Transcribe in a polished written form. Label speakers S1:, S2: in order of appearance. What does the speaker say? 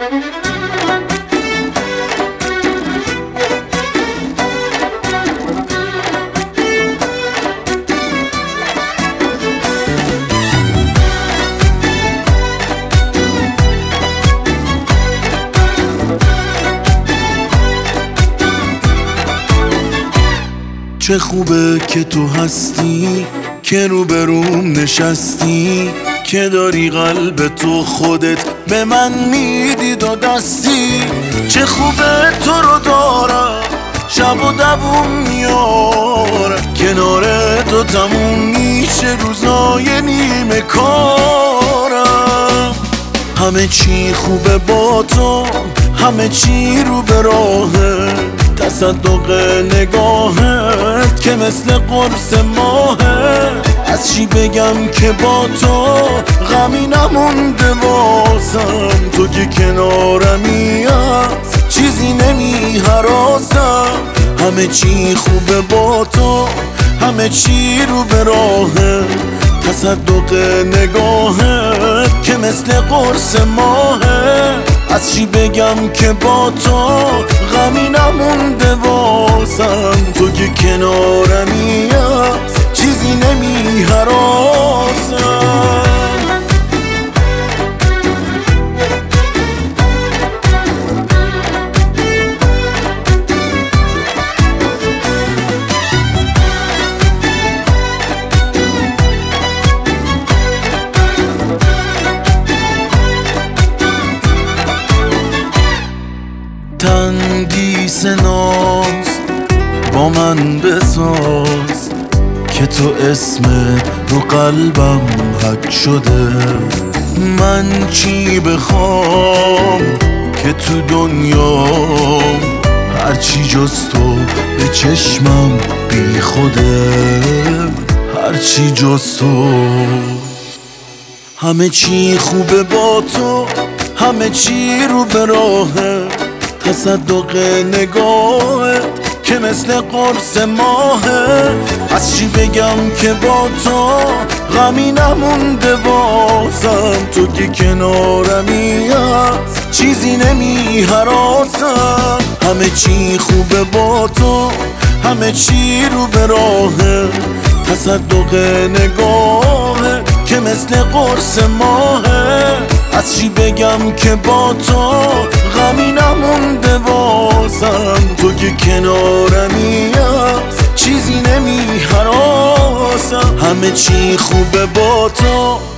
S1: چه خوبه که تو هستی، که روبروم نشستی، که داری قلب تو خودت به من میدی دو دستی. چه خوبه تو رو دارم، شب و دووم میارم، کنار تو تموم میشه روزای نیمه کارم. همه چی خوبه با تو، همه چی رو به راهه، تصدق نگاهت که مثل قرص ماهه. از چی بگم که با تو غمی نمونده واسم، تو که کنارمی از چیزی نمی هراسم. همه چی خوبه با تو، همه چی رو به راهه، تصدق نگاهت که مثل قرص ماهه. از چی بگم که با تو غمی نمونده واسم، تو که کنارمی از چیزی نمی هراسم. تندیس ناز با من بساز، که تو اسمت رو قلبم حک شده. من چی بخوام که تو دنیا هرچی جز تو به چشمم بی خوده، هرچی جز تو. همه چی خوبه با تو، همه چی رو به راهه، تصدق نگاهت که مثل قرص ماهه. از چی بگم که با تو غمی نمونده واسم، تو که کنارمی از چیزی نمی هراسم. همه چی خوبه با تو، همه چی رو به راهه، تصدق نگاهه که مثل قرص ماهه. از چی بگم که با تو غمی نمونده واسم، تو که کنارمی از چیزی نمی هراسم. همه چی خوبه با تو،